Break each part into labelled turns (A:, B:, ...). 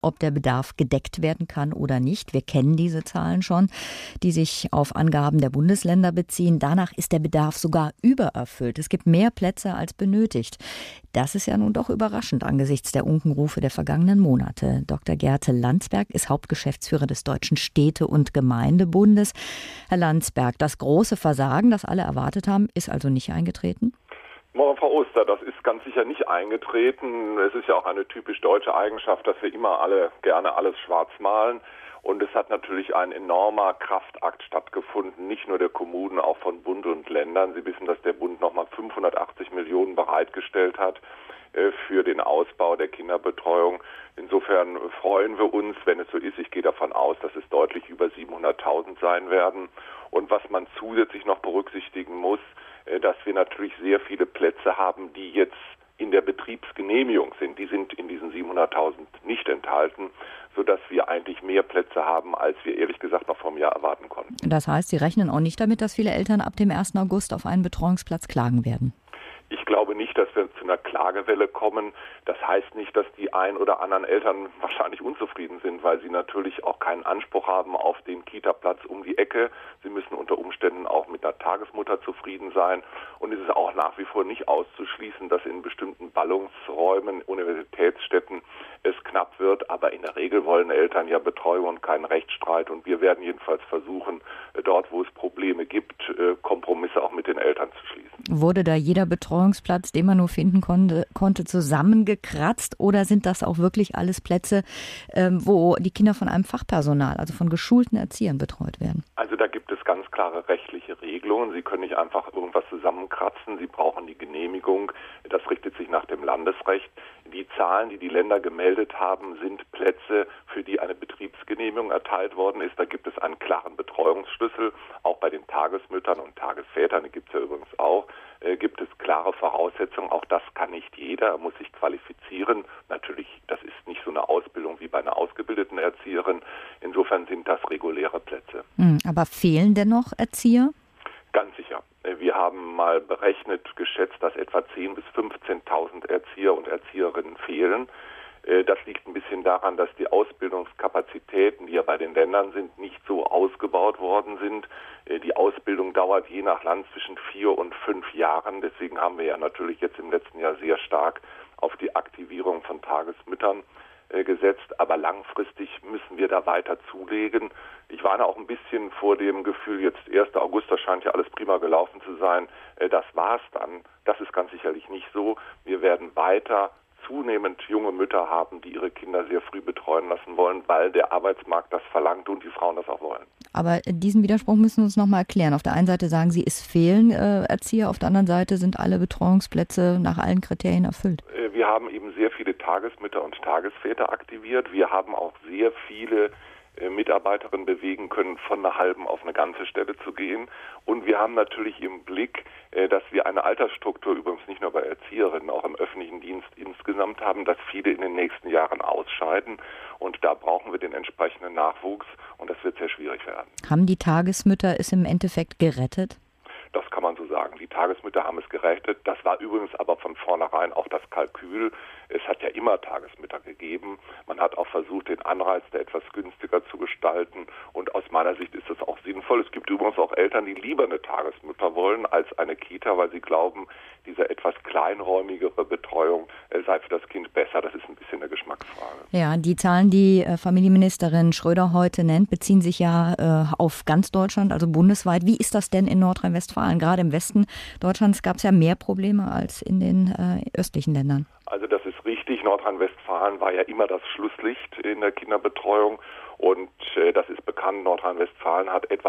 A: ob der Bedarf gedeckt werden kann oder nicht. Wir kennen diese Zahlen schon, die sich auf Angaben der Bundesländer beziehen. Danach ist der Bedarf sogar übererfüllt. Es gibt mehr Plätze als benötigt. Das ist ja nun doch überraschend angesichts der Unkenrufe der vergangenen Monate. Dr. Gerte Landsberg ist Hauptgeschäftsführer des Deutschen Städte- und Gemeindebundes. Herr Landsberg, das große Versagen, das alle erwartet haben, ist also nicht eingetreten?
B: Morgen, Frau Oster, das ist ganz sicher nicht eingetreten. Es ist ja auch eine typisch deutsche Eigenschaft, dass wir immer gerne alles schwarz malen. Und es hat natürlich ein enormer Kraftakt stattgefunden, nicht nur der Kommunen, auch von Bund und Ländern. Sie wissen, dass der Bund nochmal 580 Millionen bereitgestellt hat für den Ausbau der Kinderbetreuung. Insofern freuen wir uns, wenn es so ist. Ich gehe davon aus, dass es deutlich über 700.000 sein werden. Und was man zusätzlich noch berücksichtigen muss, dass wir natürlich sehr viele Plätze haben, die jetzt in der Betriebsgenehmigung sind. Die sind in diesen 700.000 nicht enthalten, sodass wir eigentlich mehr Plätze haben, als wir ehrlich gesagt noch vor einem Jahr erwarten konnten.
A: Das heißt, Sie rechnen auch nicht damit, dass viele Eltern ab dem 1. August auf einen Betreuungsplatz klagen werden?
B: Ich glaube nicht, dass wir zu einer Klagewelle kommen. Das heißt nicht, dass die ein oder anderen Eltern wahrscheinlich unzufrieden sind, weil sie natürlich auch keinen Anspruch haben auf den Kita-Platz um die Ecke. Sie müssen unter Umständen auch mit einer Tagesmutter zufrieden sein. Und es ist auch nach wie vor nicht auszuschließen, dass in bestimmten Ballungsräumen, Universitätsstädten es knapp wird. Aber in der Regel wollen Eltern ja Betreuung und keinen Rechtsstreit. Und wir werden jedenfalls versuchen, dort, wo es Probleme gibt, Kompromisse auch mit den Eltern zu schließen.
A: Wurde da jeder Betreuungsplatz, den man nur finden konnte, zusammengekratzt? Oder sind das auch wirklich alles Plätze, wo die Kinder von einem Fachpersonal, also von geschulten Erziehern betreut werden?
B: Also da gibt es ganz klare rechtliche Regelungen. Sie können nicht einfach irgendwas zusammenkratzen. Sie brauchen die Genehmigung. Das richtet sich nach dem Landesrecht. Die Zahlen, die die Länder gemeldet haben, sind Plätze, für die eine Betriebsgenehmigung erteilt worden ist. Da gibt es einen klaren Betreuungsschlüssel. Auch bei den Tagesmüttern und Tagesvätern, die gibt es ja übrigens auch, gibt es klare Voraussetzungen. Auch das kann nicht jeder. Er muss sich qualifizieren. Natürlich, das ist nicht so eine Ausbildung wie bei einer ausgebildeten Erzieherin. Insofern sind das reguläre Plätze.
A: Aber fehlen denn noch Erzieher?
B: Ganz sicher. Wir haben mal geschätzt, dass etwa 10.000 bis 15.000 Erzieher und Erzieherinnen fehlen. Das liegt ein bisschen daran, dass die Ausbildungskapazitäten, die ja bei den Ländern sind, nicht so ausgebaut worden sind. Die Ausbildung dauert je nach Land zwischen 4 und 5 Jahren. Deswegen haben wir ja natürlich jetzt im letzten Jahr sehr stark auf die Aktivierung von Tagesmüttern gesetzt. Aber langfristig müssen wir da weiter zulegen. Ich warne auch ein bisschen vor dem Gefühl, jetzt 1. August, das scheint ja alles prima gelaufen zu sein. Das war's dann. Das ist ganz sicherlich nicht so. Wir werden weiter zunehmend junge Mütter haben, die ihre Kinder sehr früh betreuen lassen wollen, weil der Arbeitsmarkt das verlangt und die Frauen das auch wollen.
A: Aber diesen Widerspruch müssen wir uns noch mal erklären. Auf der einen Seite sagen Sie, es fehlen Erzieher, auf der anderen Seite sind alle Betreuungsplätze nach allen Kriterien erfüllt.
B: Wir haben eben sehr viele Tagesmütter und Tagesväter aktiviert. Wir haben auch sehr viele Mitarbeiterinnen bewegen können, von einer halben auf eine ganze Stelle zu gehen. Und wir haben natürlich im Blick, dass wir eine Altersstruktur, übrigens nicht nur bei Erzieherinnen, auch im öffentlichen Dienst insgesamt haben, dass viele in den nächsten Jahren ausscheiden. Und da brauchen wir den entsprechenden Nachwuchs und das wird sehr schwierig werden.
A: Haben die Tagesmütter es im Endeffekt gerettet?
B: Das kann man so sagen. Die Tagesmütter haben es gerettet. Das war übrigens aber von vornherein auch das Kalkül. Es hat ja immer Tagesmütter gegeben. Man hat auch versucht, den Anreiz da etwas günstiger zu gestalten. Und aus meiner Sicht ist das auch sinnvoll. Es gibt übrigens auch Eltern, die lieber eine Tagesmutter wollen als eine Kita, weil sie glauben, diese etwas kleinräumigere Betreuung sei für das Kind besser. Das ist ein bisschen eine Geschmacksfrage.
A: Ja, die Zahlen, die Familienministerin Schröder heute nennt, beziehen sich ja auf ganz Deutschland, also bundesweit. Wie ist das denn in Nordrhein-Westfalen? Gerade im Westen Deutschlands gab es ja mehr Probleme als in den östlichen Ländern.
B: Also das ist richtig. Nordrhein-Westfalen war ja immer das Schlusslicht in der Kinderbetreuung. Und das ist bekannt, Nordrhein-Westfalen hat etwa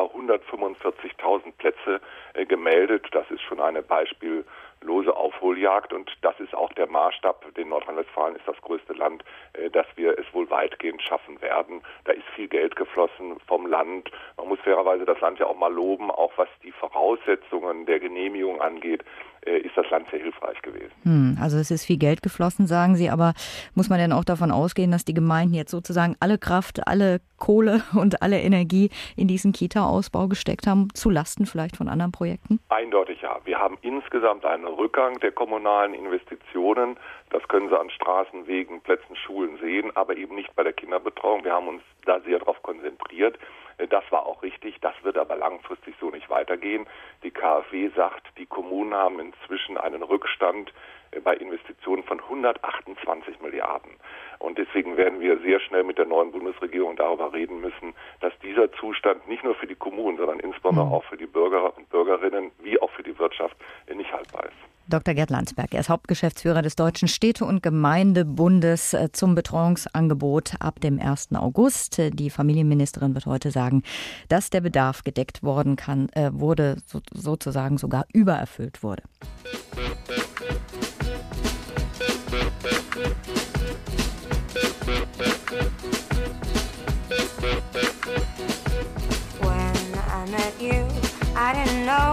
B: 145.000 Plätze gemeldet. Das ist schon eine beispiellose Aufholjagd und das ist auch der Maßstab, denn Nordrhein-Westfalen ist das größte Land, dass wir es wohl weitgehend schaffen werden. Da ist viel Geld geflossen vom Land. Man muss fairerweise das Land ja auch mal loben, auch was die Voraussetzungen der Genehmigung angeht, ist das Land sehr hilfreich gewesen.
A: Also es ist viel Geld geflossen, sagen Sie, aber muss man denn auch davon ausgehen, dass die Gemeinden jetzt sozusagen alle Kraft, alle Kohle und alle Energie in diesen Kita-Ausbau gesteckt haben, zu Lasten vielleicht von anderen Projekten?
B: Eindeutig ja. Wir haben insgesamt einen Rückgang der kommunalen Investitionen. Das können Sie an Straßen, Wegen, Plätzen, Schulen sehen, aber eben nicht bei der Kinderbetreuung. Wir haben uns da sehr darauf konzentriert. Das war auch richtig. Das wird aber langfristig so nicht weitergehen. Die KfW sagt, die Kommunen haben inzwischen einen Rückstand bei Investitionen von 128 Milliarden. Und deswegen werden wir sehr schnell mit der neuen Bundesregierung darüber reden müssen, dass dieser Zustand nicht nur für die Kommunen, sondern insbesondere auch für die Bürger und Bürgerinnen wie auch für die Wirtschaft nicht haltbar ist.
A: Dr. Gerd Landsberg, er ist Hauptgeschäftsführer des Deutschen Städte- und Gemeindebundes zum Betreuungsangebot ab dem 1. August. Die Familienministerin wird heute sagen, dass der Bedarf gedeckt worden wurde, sozusagen sogar übererfüllt wurde.
C: When I met you, I didn't know